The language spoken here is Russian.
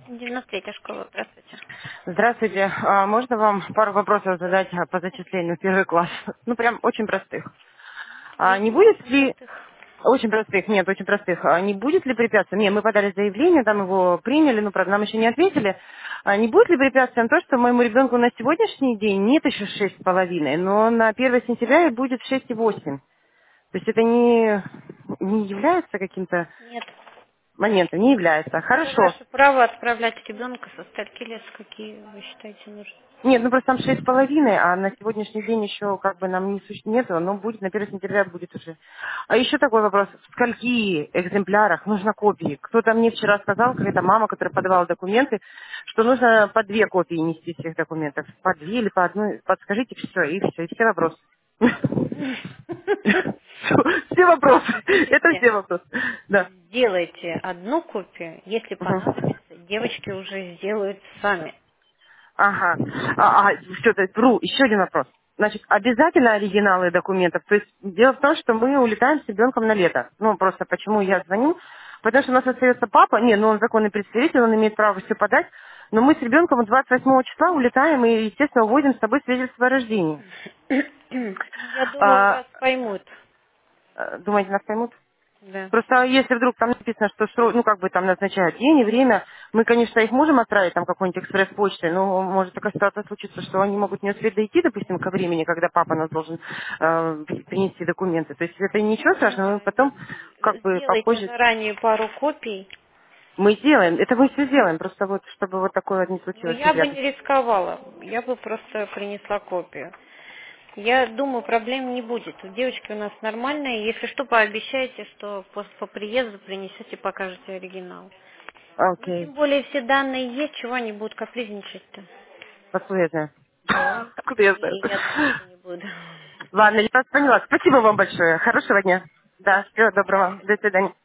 93-я школа, здравствуйте. Здравствуйте. Можно вам пару вопросов задать по зачислению в первый класс? Ну, прям очень простых. Не Видимо, будет очень ли... простых. Очень простых, нет, очень простых. Не будет ли препятствий? Нет, мы подали заявление, там его приняли, но, правда, нам еще не ответили. Не будет ли препятствием то, что моему ребенку на сегодняшний день нет еще 6,5, но на 1 сентября и будет 6,8? То есть это не является каким-то Нет. моментом? Не является. Это Хорошо. ваше право отправлять ребенка со стальки лет, какие вы считаете нужны. Нет, ну просто там 6,5, а на сегодняшний день еще как бы нам нету, но будет на 1 сентября будет уже. А еще такой вопрос. В скольки экземплярах нужно копии? Кто-то мне вчера сказал, какая-то мама, которая подавала документы, что нужно по 2 копии нести всех документов. По 2 или по одной. Подскажите все, и все вопросы. Все вопросы. Это Смотрите, все вопросы. Да. сделайте одну копию, если Мгм. понадобится, девочки уже сделают сами. Ага. Все, то есть, еще один вопрос. Значит, обязательно оригиналы документов. То есть дело в том, что мы улетаем с ребенком на лето. Ну, просто почему я звоню? Потому что у нас остается папа, ну он законный представитель, он имеет право все подать, но мы с ребенком 28 числа улетаем и, естественно, увозим с собой свидетельство о рождении. Ну, я думаю, А, вас поймут. Думаете, нас поймут? Да. Просто если вдруг там написано, что ну как бы там назначают день и время, мы, конечно, их можем отправить там какой-нибудь экспресс-почтой, но может такая ситуация случиться, что они могут не успеть дойти, допустим, ко времени, когда папа нас должен принести документы. То есть это ничего страшного, мы потом как бы Сделайте попозже заранее пару копий. мы сделаем. Это мы все сделаем, просто вот чтобы вот такое вот не Но случилось я бы не неприятно. рисковала. Я бы просто принесла копию. Я думаю, проблем не будет. Девочки у нас нормальные. Если что, пообещайте, что по приезду принесете, покажете оригинал. Ну, тем Окей. более все данные есть, чего они будут капризничать-то. Откуда я знаю? Откуда я знаю? И я думаю, что не буду. Ладно, я вас поняла. Спасибо вам большое. Хорошего дня. Да, всего доброго. До свидания.